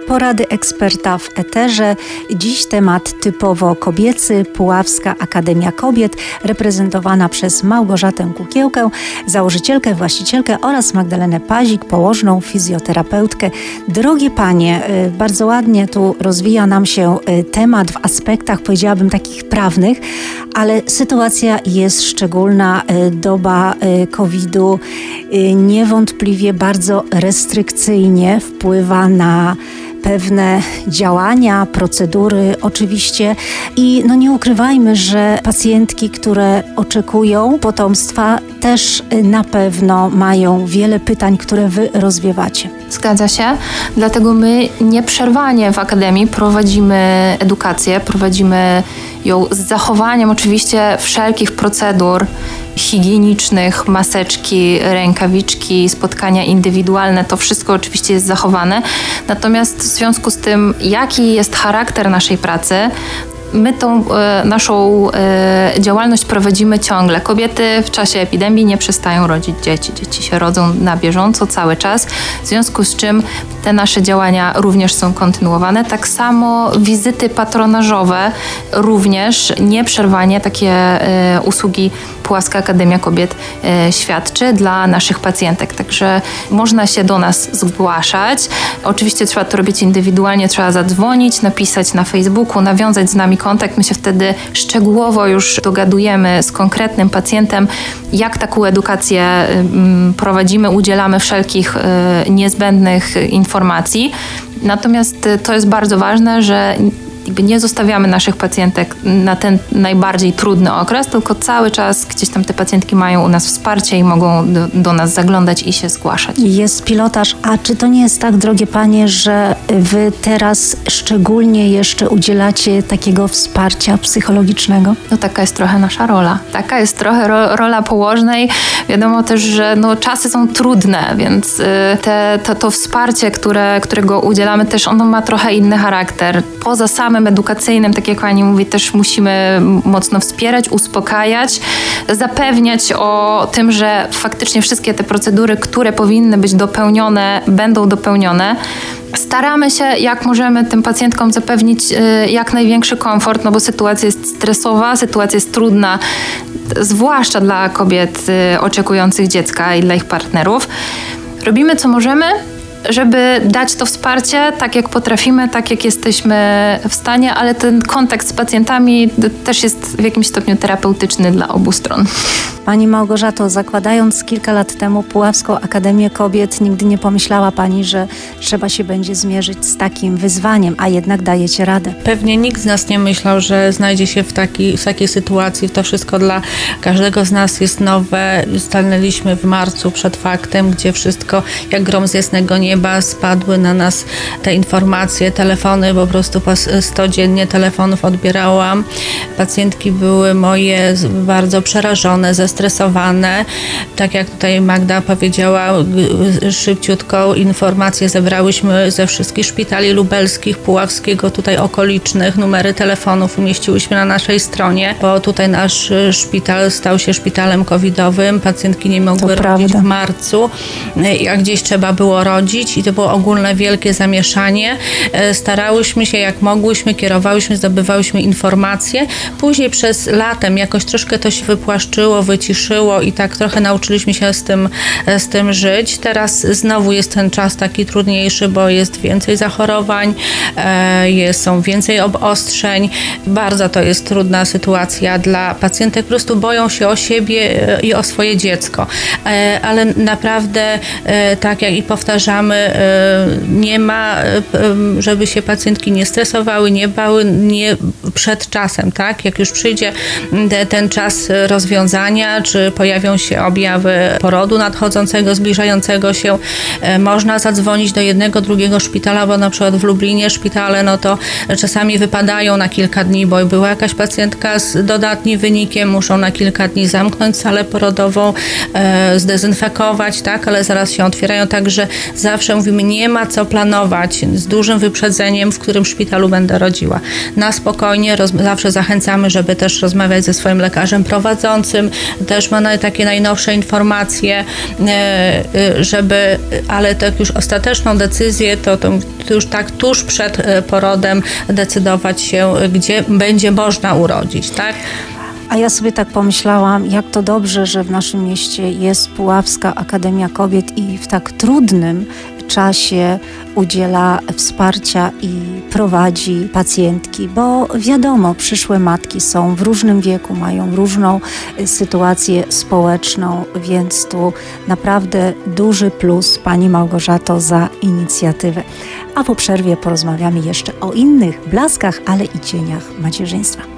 Porady eksperta w eterze. Dziś temat typowo kobiecy, Puławska Akademia Kobiet, reprezentowana przez Małgorzatę Kukiełkę, założycielkę, właścicielkę oraz Magdalenę Pazik, położną, fizjoterapeutkę. Drogie panie, bardzo ładnie tu rozwija nam się temat w aspektach, powiedziałabym, takich prawnych, ale sytuacja jest szczególna. Doba COVID-u niewątpliwie bardzo restrykcyjnie wpływa na pewne działania, procedury oczywiście i nie ukrywajmy, że pacjentki, które oczekują potomstwa, też na pewno mają wiele pytań, które wy rozwiewacie. Zgadza się, dlatego my nieprzerwanie w Akademii prowadzimy edukację, prowadzimy ją z zachowaniem oczywiście wszelkich procedur higienicznych, maseczki, rękawiczki, spotkania indywidualne, to wszystko oczywiście jest zachowane. Natomiast w związku z tym, jaki jest charakter naszej pracy, my tą naszą działalność prowadzimy ciągle. Kobiety w czasie epidemii nie przestają rodzić dzieci. Dzieci się rodzą na bieżąco, cały czas, w związku z czym te nasze działania również są kontynuowane. Tak samo wizyty patronażowe również nieprzerwanie takie usługi Puławska Akademia Kobiet świadczy dla naszych pacjentek. Także można się do nas zgłaszać. Oczywiście trzeba to robić indywidualnie, trzeba zadzwonić, napisać na Facebooku, nawiązać z nami kontakt. My się wtedy szczegółowo już dogadujemy z konkretnym pacjentem, jak taką edukację prowadzimy, udzielamy wszelkich niezbędnych informacji. Natomiast to jest bardzo ważne, że nie zostawiamy naszych pacjentek na ten najbardziej trudny okres, tylko cały czas gdzieś tam te pacjentki mają u nas wsparcie i mogą do nas zaglądać i się zgłaszać. Jest pilotaż, a czy to nie jest tak, drogie panie, że wy teraz szczególnie jeszcze udzielacie takiego wsparcia psychologicznego? No taka jest trochę nasza rola. Taka jest trochę rola położnej. Wiadomo też, że czasy są trudne, więc to wsparcie, którego udzielamy, też ono ma trochę inny charakter. Poza samym edukacyjnym, tak jak pani mówi, też musimy mocno wspierać, uspokajać, zapewniać o tym, że faktycznie wszystkie te procedury, które powinny być dopełnione, będą dopełnione. Staramy się, jak możemy, tym pacjentkom zapewnić jak największy komfort, bo sytuacja jest stresowa, sytuacja jest trudna, zwłaszcza dla kobiet oczekujących dziecka i dla ich partnerów. Robimy, co możemy, żeby dać to wsparcie tak, jak potrafimy, tak, jak jesteśmy w stanie, ale ten kontakt z pacjentami też jest w jakimś stopniu terapeutyczny dla obu stron. Pani Małgorzato, zakładając kilka lat temu Puławską Akademię Kobiet, nigdy nie pomyślała pani, że trzeba się będzie zmierzyć z takim wyzwaniem, a jednak dajecie radę. Pewnie nikt z nas nie myślał, że znajdzie się w takiej sytuacji. To wszystko dla każdego z nas jest nowe. Stanęliśmy w marcu przed faktem, gdzie wszystko jak grom z jasnego nieba spadły na nas te informacje, telefony, po prostu 100 dziennie telefonów odbierałam. Pacjentki były moje bardzo przerażone, zestresowane. Tak jak tutaj Magda powiedziała, szybciutko informacje zebrałyśmy ze wszystkich szpitali lubelskich, Puławskiego, tutaj okolicznych. Numery telefonów umieściłyśmy na naszej stronie, bo tutaj nasz szpital stał się szpitalem covidowym. Pacjentki nie mogły rodzić w marcu, jak gdzieś trzeba było rodzić i to było ogólne wielkie zamieszanie. Starałyśmy się jak mogłyśmy, kierowałyśmy, zdobywałyśmy informacje. Później przez latem jakoś troszkę to się wypłaszczyło, wyciszyło i tak trochę nauczyliśmy się z tym żyć. Teraz znowu jest ten czas taki trudniejszy, bo jest więcej zachorowań, są więcej obostrzeń. Bardzo to jest trudna sytuacja dla pacjentek. Po prostu boją się o siebie i o swoje dziecko. Ale naprawdę, tak jak i powtarzamy, nie ma, żeby się pacjentki nie stresowały, nie bały, nie przed czasem, tak? Jak już przyjdzie ten czas rozwiązania, czy pojawią się objawy porodu nadchodzącego, zbliżającego się, można zadzwonić do jednego, drugiego szpitala, bo na przykład w Lublinie szpitale, to czasami wypadają na kilka dni, bo była jakaś pacjentka z dodatnim wynikiem, muszą na kilka dni zamknąć salę porodową, zdezynfekować, tak? Ale zaraz się otwierają, także zawsze mówimy, nie ma co planować z dużym wyprzedzeniem, w którym szpitalu będę rodziła. Na spokojnie, zawsze zachęcamy, żeby też rozmawiać ze swoim lekarzem prowadzącym, też ma takie najnowsze informacje, ale tak już ostateczną decyzję to już tak tuż przed porodem decydować się, gdzie będzie można urodzić, tak? A ja sobie tak pomyślałam, jak to dobrze, że w naszym mieście jest Puławska Akademia Kobiet i w tak trudnym czasie udziela wsparcia i prowadzi pacjentki, bo wiadomo, przyszłe matki są w różnym wieku, mają różną sytuację społeczną, więc tu naprawdę duży plus Pani Małgorzato za inicjatywę. A po przerwie porozmawiamy jeszcze o innych blaskach, ale i cieniach macierzyństwa.